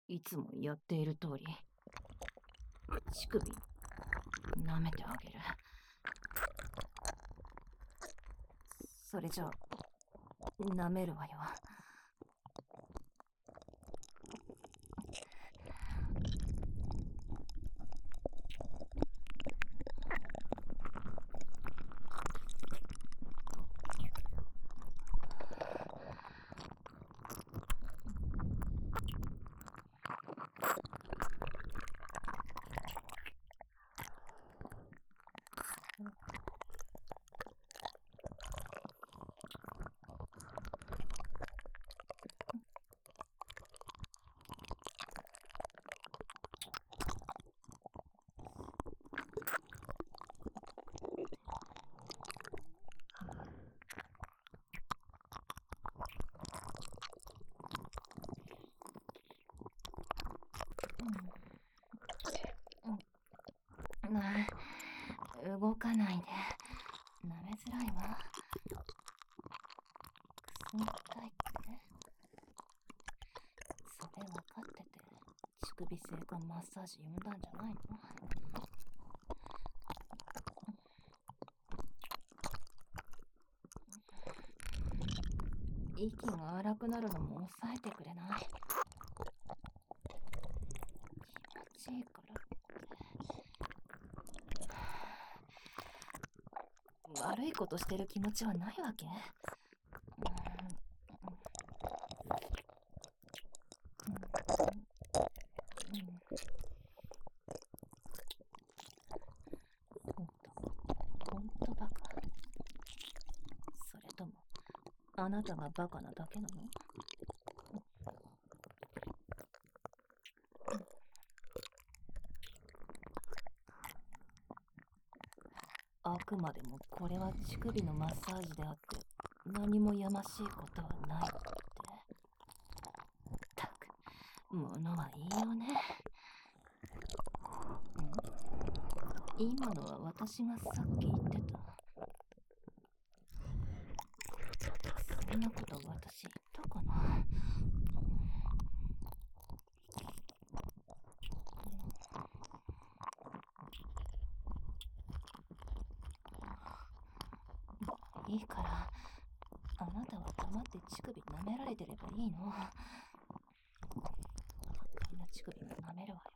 いつもやっている通り、乳首舐めてあげる。それじゃ舐めるわよ。動かないで。舐めづらいわ。くすぐったいって。それ分かってて乳首性感マッサージ呼んだんじゃないの？息が荒くなるのも抑えてくれない？気持ちいいからって。悪いことしてる気持ちはないわけ？ほんとバカ？それともあなたがバカなだけなの？あくまでもこれは乳首のマッサージであって何もやましいことはないって。たく、ものはいいよね。今のは私がさっき言ってた。そんなこと私言ったかな？いいから、あなたは黙って乳首舐められてればいいの。みんな乳首も舐めるわよ。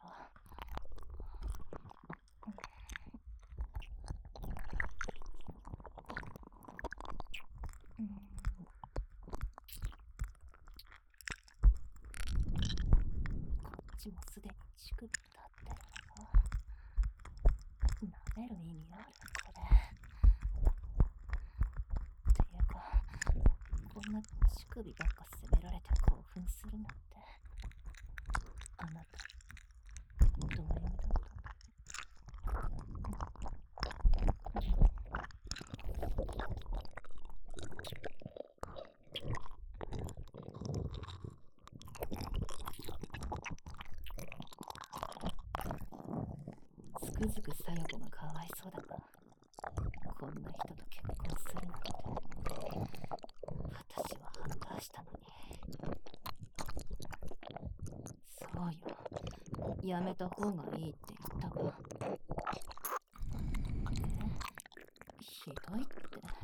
こっちもすでに乳首立ってるわよ。舐める意味あるこれ？っていうか、こんな乳首ばっか責められて興奮するなんて。あなた、どういう意味だったの？つくづくさよ子がかわいそうだが、こんな人と結婚するなんて。私は反対したのに。そうよ、やめた方がいいって言ったわ。ひどいって。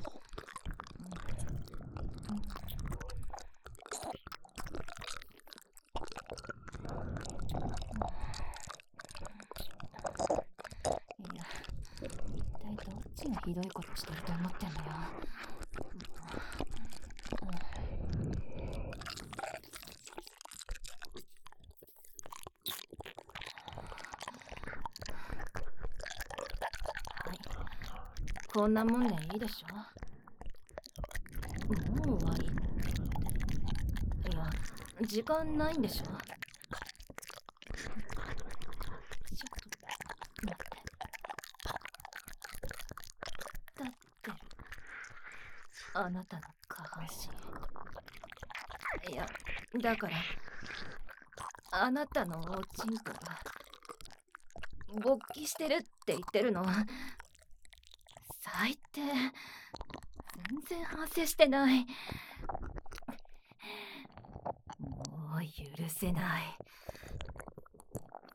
いや、一体どっちがひどいことしてると思ってんのよ。はい、こんなもんでいいでしょ？もう終わり？いや、時間ないんでしょ？ちょっと待って。立ってる。あなたの下半身。いや、だからあなたのおちんこが勃起してるって言ってるの。最低。全然反省してない。もう許せない。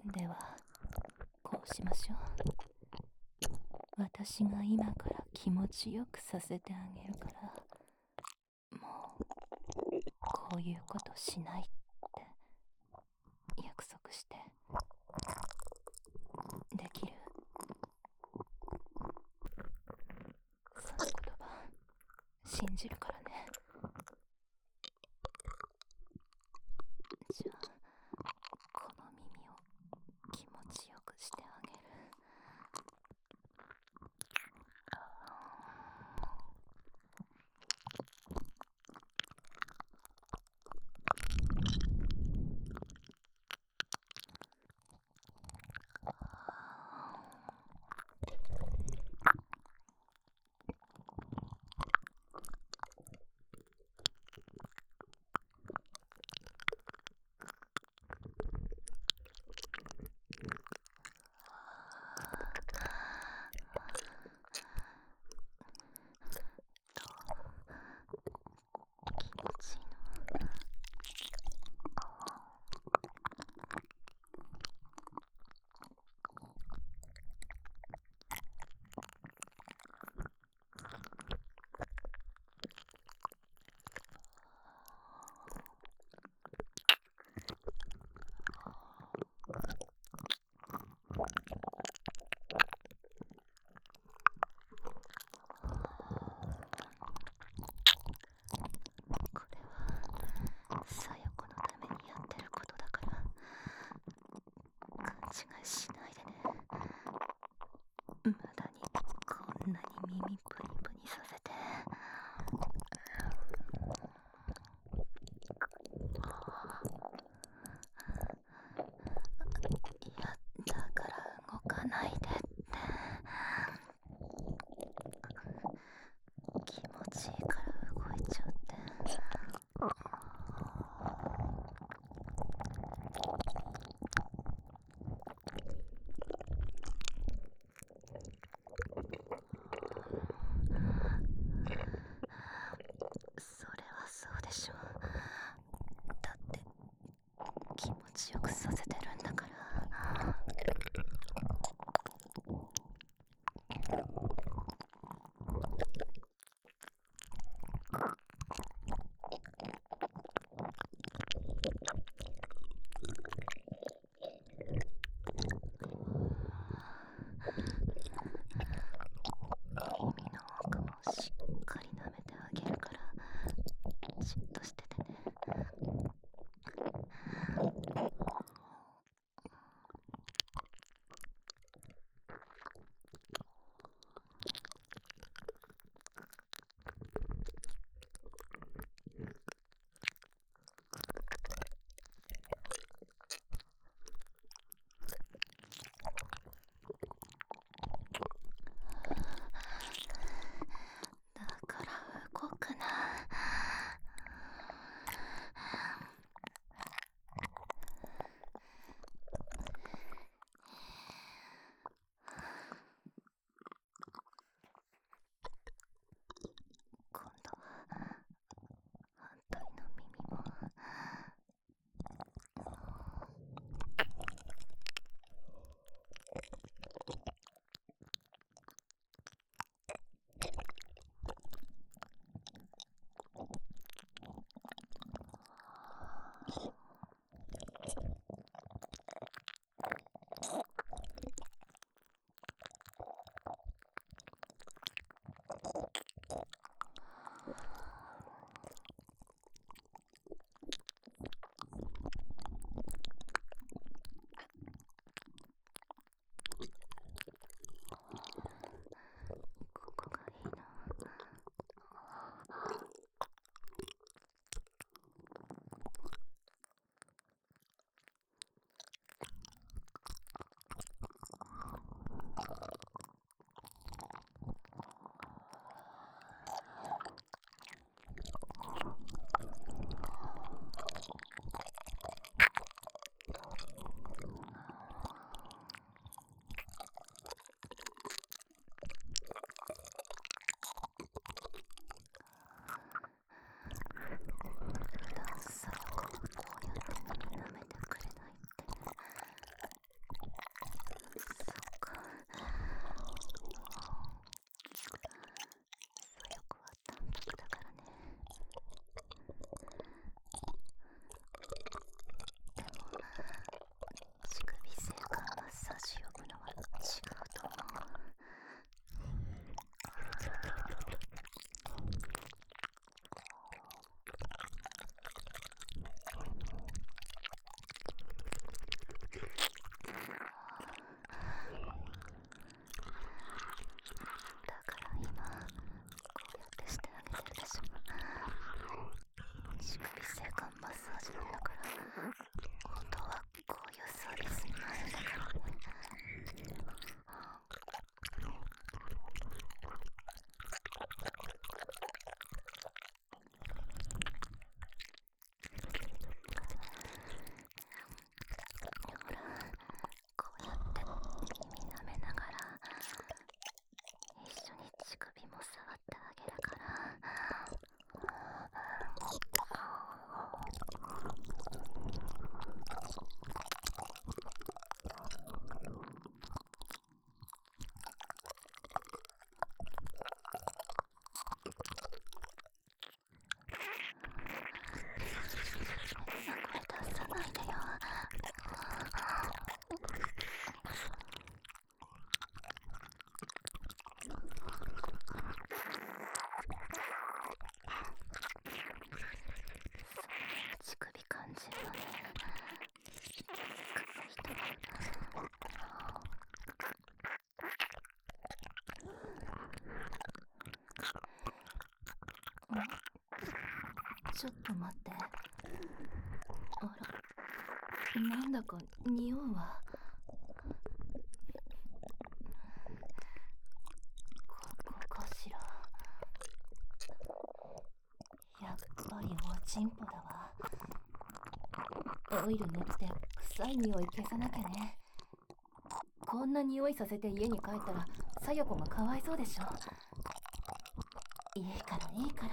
ではこうしましょう。私が今から気持ちよくさせてあげるから、もうこういうことしないって約束して。できる？その言葉信じるからね。じゃあこの耳を気持ちよくしてあげる。さよこのためにやってることだから勘違いしないでね。無駄にこんなに耳プニプニさせて。いや、だから動かないでって。気持ちいいから動いちゃって。それはそうでしょ。だって気持ちよくさせてるんだから。耳の奥もしっかり舐めてあげるからじっとしててね。 ちょっと待って。あら、なんだか匂うわ。ここかしら。やっぱりおちんぽだわ。オイル塗って臭い匂い消さなきゃね。こんな匂いさせて家に帰ったらさよこがかわいそうでしょ。いいからいいから。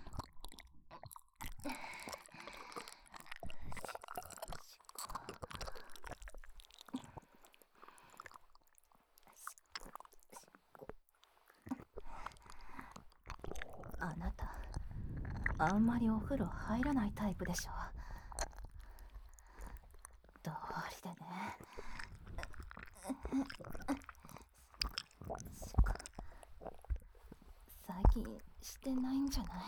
あなた、あんまりお風呂入らないタイプでしょ。どうりでね。最近してないんじゃない？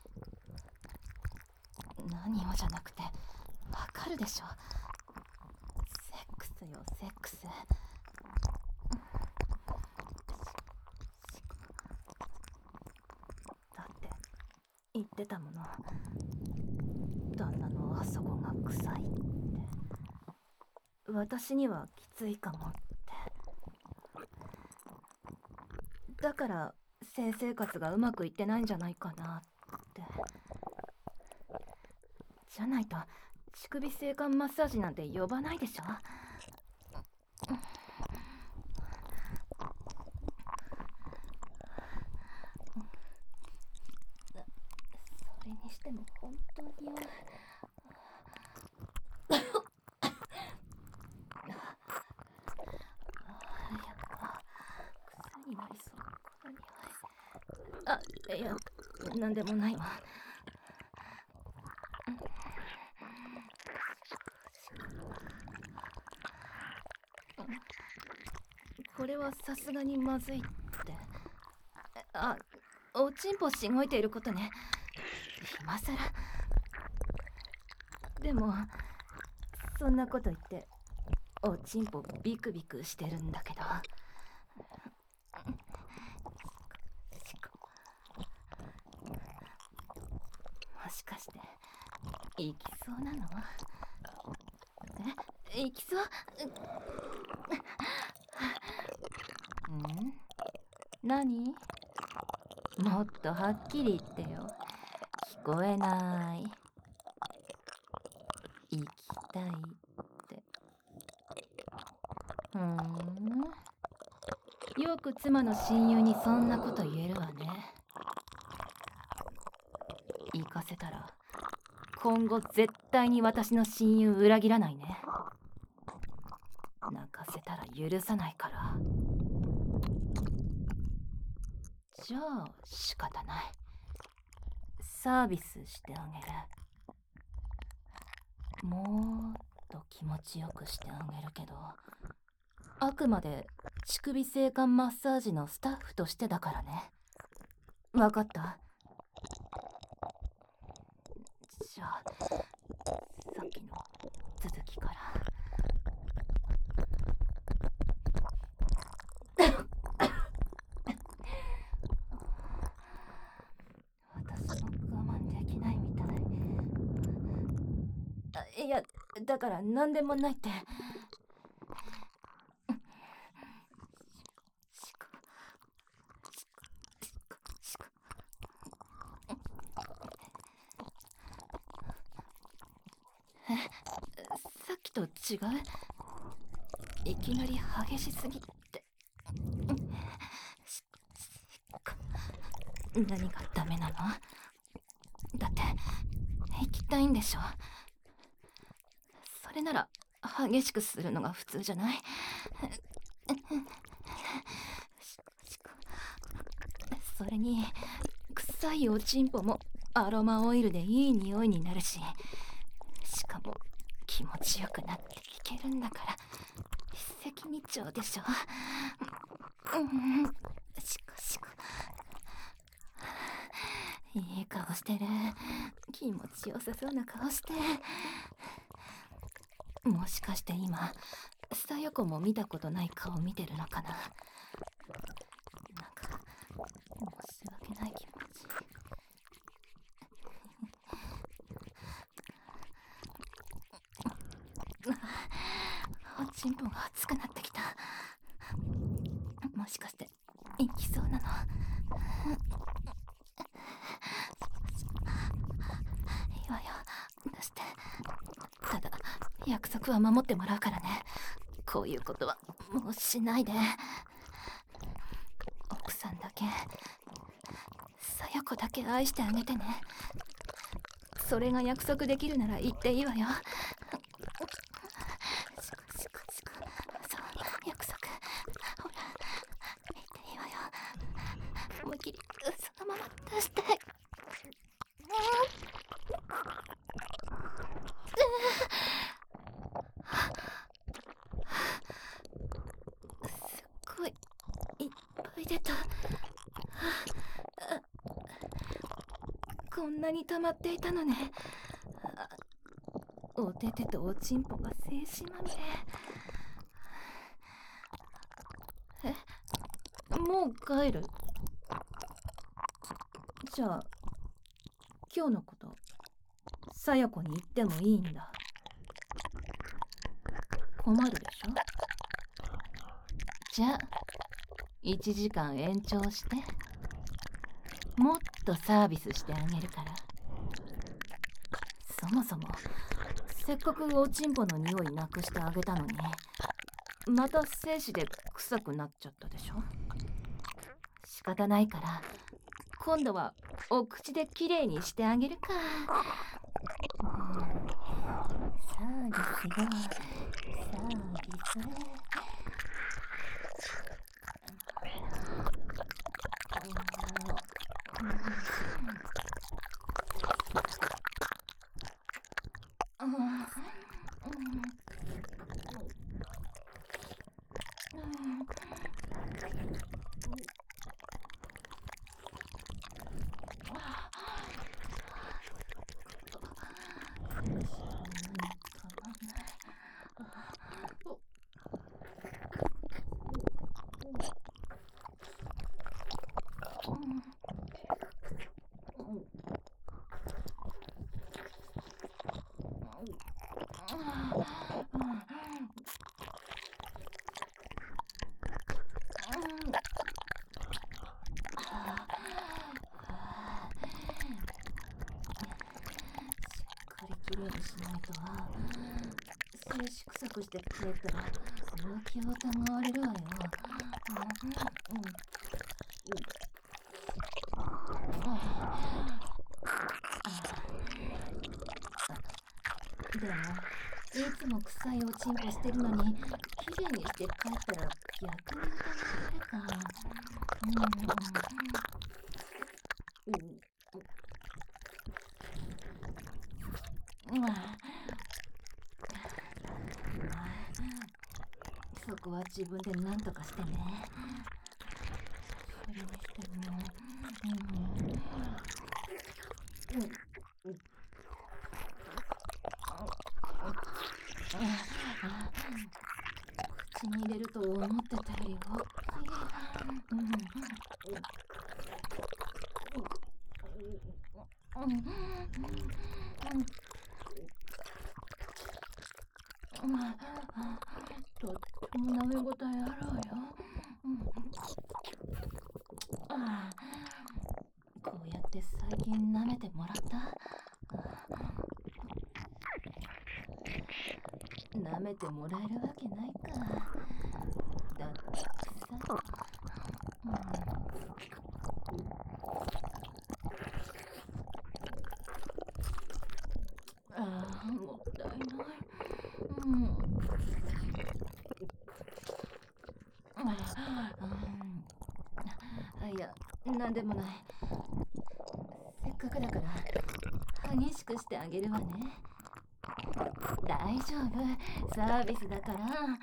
何をじゃなくて、わかるでしょ。セックスよ、セックス。だって言ってたもの。旦那のあそこが臭いって。私にはきついかもって。だから性生活がうまくいってないんじゃないかなって。じゃないと乳首性感マッサージなんて呼ばないでしょ。それにしても本当に弱い。癖になりそう、この匂い。あ、いや、なんでもないわ。これはさすがにまずいって。あ、おちんぽしごいていることね。今さら。でもそんなこと言っておちんぽビクビクしてるんだけど。もしかして行きそうなの？行きそう？何？もっとはっきり言ってよ。聞こえない。行きたいって。よく妻の親友にそんなこと言えるわね。行かせたら今後絶対に私の親友裏切らないね。泣かせたら許さないから。じゃあ仕方ない。サービスしてあげる。もっと気持ちよくしてあげるけど、あくまで乳首性感マッサージのスタッフとしてだからね。わかった？じゃあさっきの続きから。私も我慢できないみたい。いや、だから何でもないって。さっきと違う？いきなり激しすぎて。何がダメなの？だって行きたいんでしょ。それなら激しくするのが普通じゃない？それに臭いおちんぽもアロマオイルでいい匂いになるし、しかも気持ちよくなっていけるんだから一石二鳥でしょ。しこしこ。いい顔してる。気持ちよさそうな顔して。もしかして今さよこも見たことない顔見てるのかな。なんか申し訳ない気持ち。 ちんぽが熱くなってきた。もしかして行きそうなの？いいわよ、出して。ただ約束は守ってもらうからね。こういうことはもうしないで。奥さんだけ、さや子だけ愛してあげてね。それが約束できるなら言っていいわよ。そう、約束。ほら、言っていいわよ。思いっきりそのまま出して。すっごいいっぱい出た。こんなに溜まっていたのね。お手手とおちんぽが精子まみれ。もう帰る？じゃあ今日のことさや子に言ってもいいんだ。困るでしょ？じゃあ1時間延長してもっとサービスしてあげるから。そもそもせっかくおちんぽの匂いなくしてあげたのに、また精子で臭くなっちゃったでしょ。仕方ないから今度はお口できれいにしてあげるか。サービスよ、サービス。きれいにしないと。精子臭くして帰ったら浮気を疑われるわよ。でもいつも臭いおちんぽしてるのにきれいにして帰ったら逆に疑われるか。そこは自分で何とかしてね。それにしても、口に入れると思ってたより大きい。とっても舐め応えあるわよ。こうやって最近舐めてもらった？舐めてもらえるわけないか。だって臭い。もったいない。いや、なんでもない。せっかくだから激しくしてあげるわね。大丈夫、サービスだから。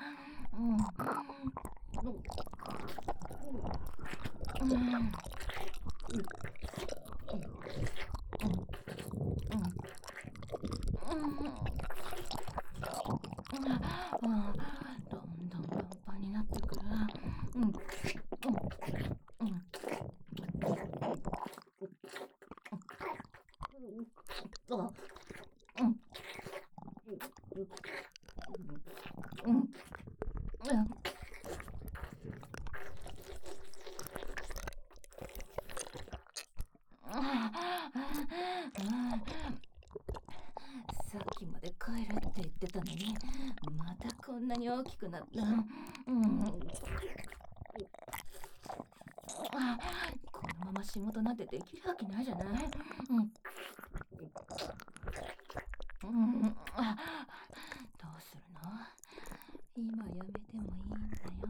どんどんパンパンになってくる。 さっきまで帰るって言ってたのに、またこんなに大きくなった。このまま仕事なんてできるわけないじゃない。どうするの？今やめてもいいんだよ。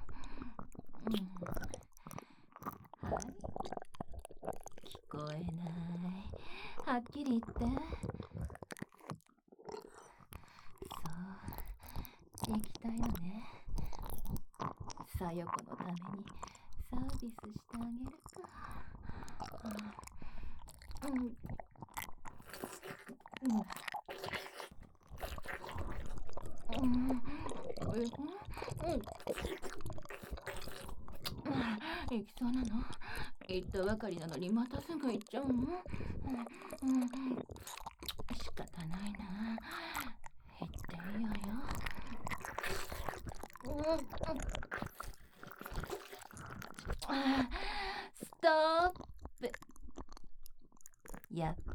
はい。聞こえない。はっきり言って。そう、行きたいのね。さよこのためにサービスしてあげるか。行きそうなの？行ったばかりなのにまたすぐ行っちゃうの？仕方ないな。行っていいよよ。ストップ。やっ